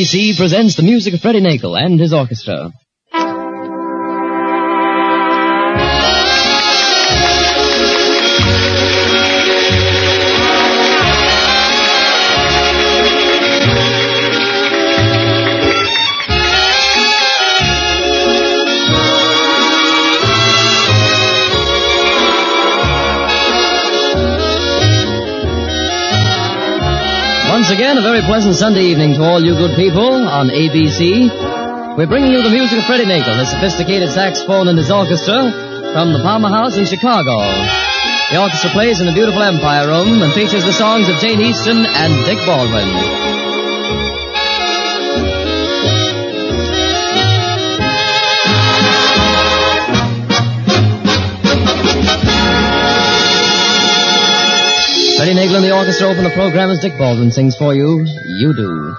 ABC presents the music of Freddie Nagel and his orchestra. Once again, a very pleasant Sunday evening to all you good people on ABC. We're bringing you the music of Freddie Nagel, the sophisticated saxophone and his orchestra, from the Palmer House in Chicago. The orchestra plays in the beautiful Empire Room and features the songs of Jane Easton and Dick Baldwin. Freddie Nagel and the orchestra open the program as Dick Baldwin sings for you, You Do.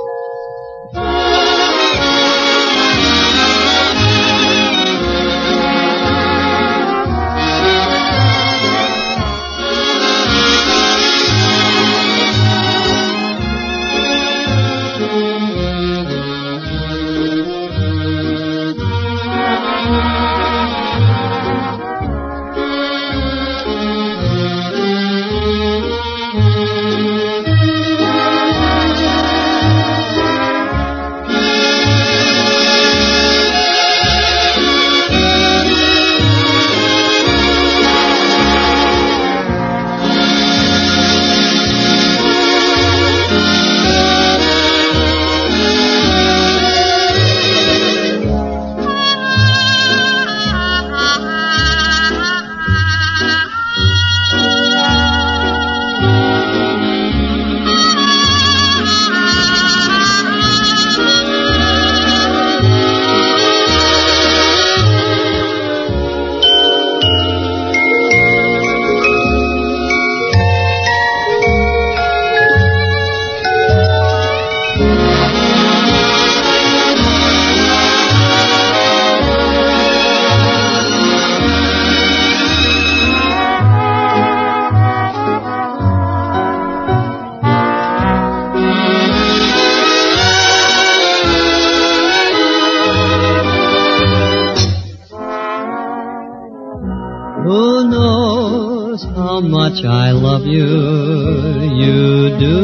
Who knows how much I love you, you do.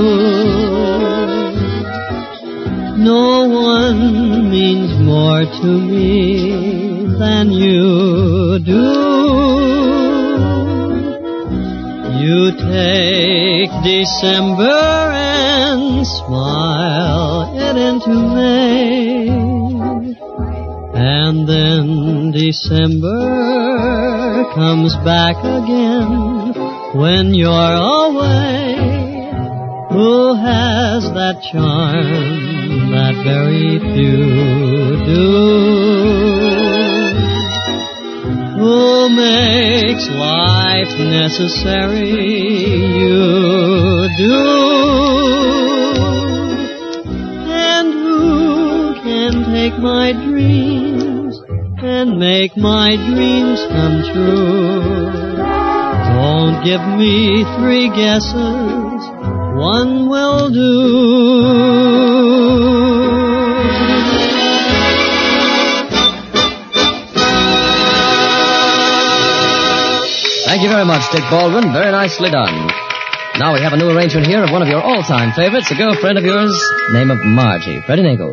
No one means more to me than you do. You take December and smile it into May, and then December comes back again when you're away. Who has that charm that very few do? Who makes life necessary? You do. And who can take my dreams and make my dreams come true? Don't give me three guesses, one will do. Thank you very much, Dick Baldwin. Very nicely done. Now we have a new arrangement here of one of your all-time favorites, a girlfriend of yours, name of Margie. Freddie Nagel.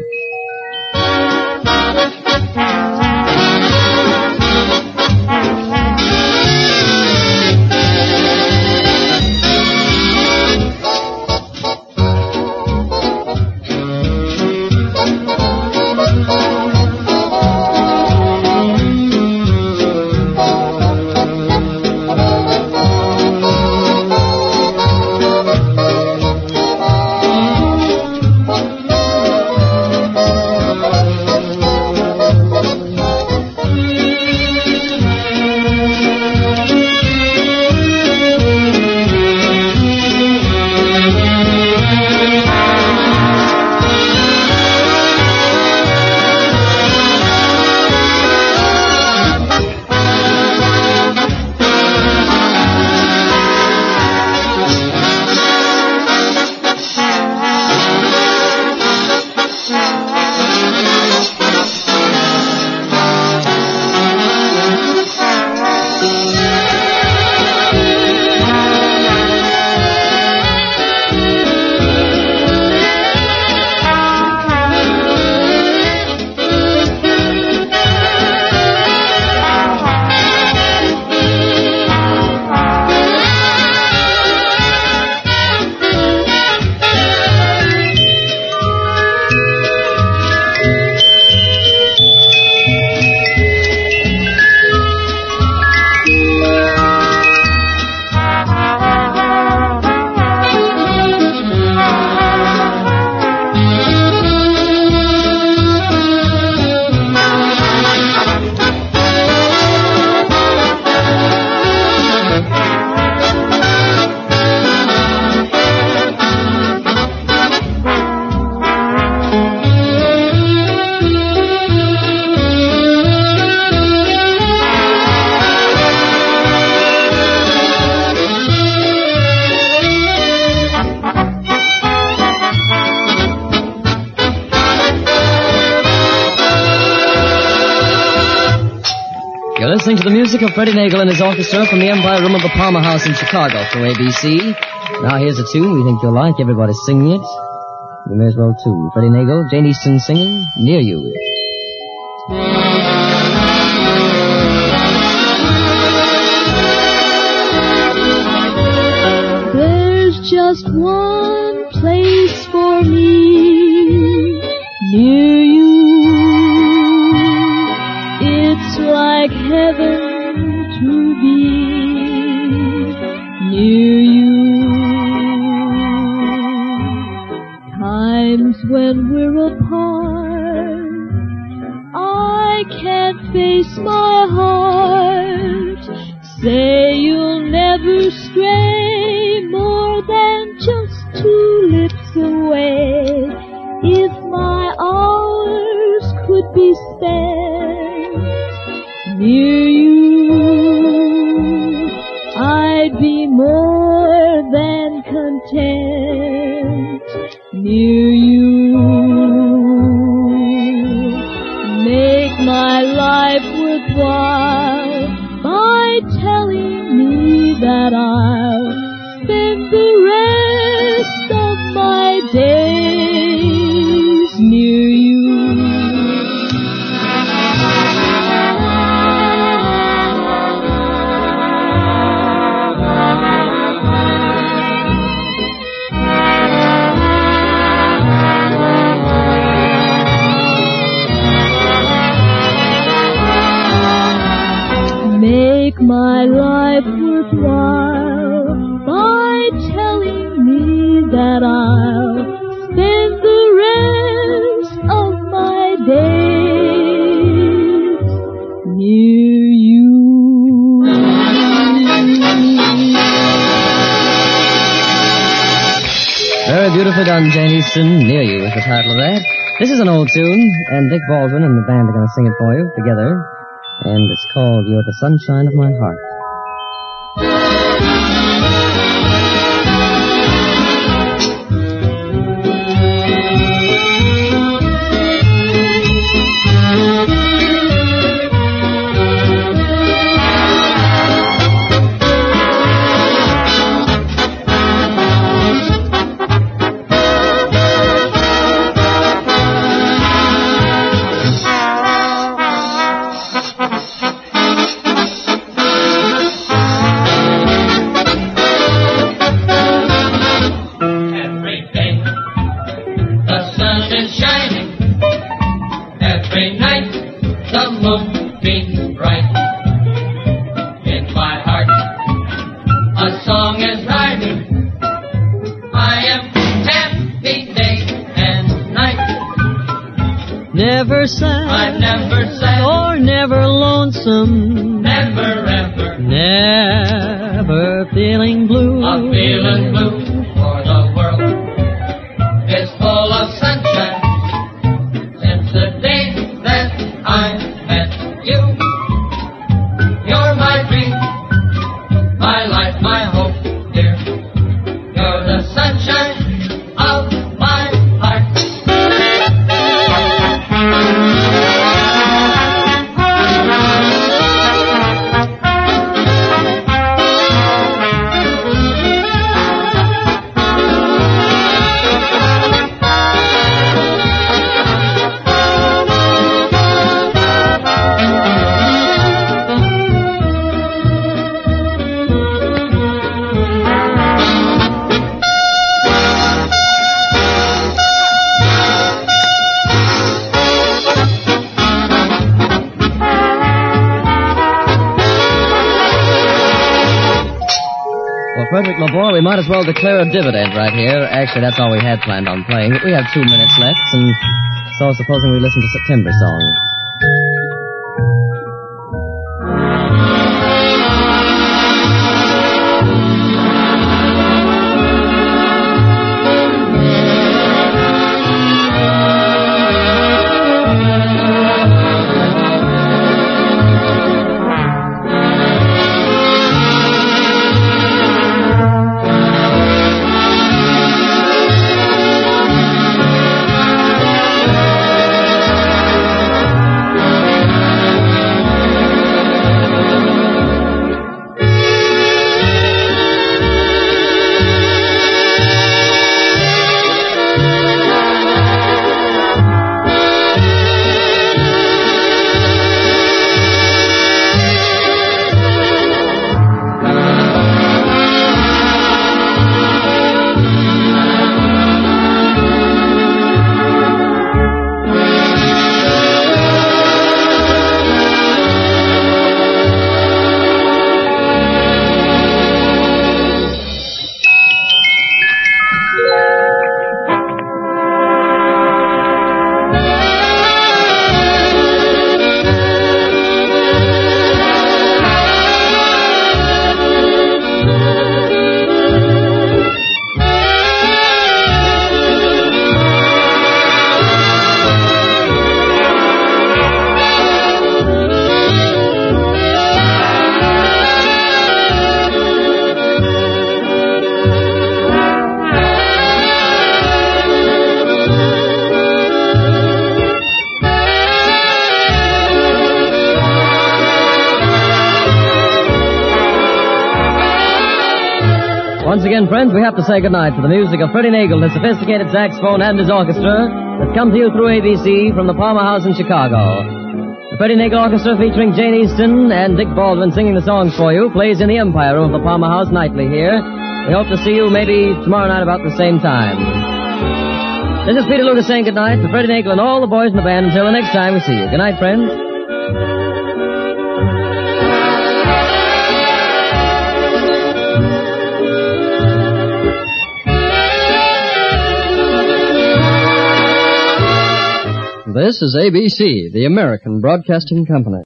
listening to the music of Freddie Nagel and his orchestra from the Empire Room of the Palmer House in Chicago for ABC. Now here's a tune we think you'll like. Everybody's singing it. You may as well too. Freddie Nagel, Jane Easton singing Near You. There's just one place for me near you. It's like heaven to be near you. Times when we're apart, I can't face my heart. Say you'll never stray more than just 2 lips away. If my hours could be spent near you, I'd be more than content near you. Make my life worthwhile by telling me that I'll spend the rest of my days near you. Make my life worthwhile by telling me that I'll spend the rest of my days near you. Very beautifully done, Jane Easton. Near You is the title of that. This is an old tune, and Dick Baldwin and the band are going to sing it for you together. And it's called You're the Sunshine of My Heart. Never sad, I'm never sad, or never lonesome, never ever, never feeling blue. I'm feeling blue, for the world is full of sunshine since the day that I met you. You're my dream, my life, my hope, dear. You're the sunshine of my heart. Frederick, my boy, we might as well declare a dividend right here. Actually, that's all we had planned on playing. We have 2 minutes left, and so supposing we listen to September Song. Once again, friends, we have to say goodnight to the music of Freddie Nagel, his sophisticated saxophone and his orchestra, that's come to you through ABC from the Palmer House in Chicago. The Freddie Nagel Orchestra, featuring Jane Easton and Dick Baldwin singing the songs for you, plays in the Empire Room of the Palmer House nightly here. We hope to see you maybe tomorrow night about the same time. This is Peter Lucas saying goodnight to Freddie Nagel and all the boys in the band until the next time we see you. Good night, friends. This is ABC, the American Broadcasting Company.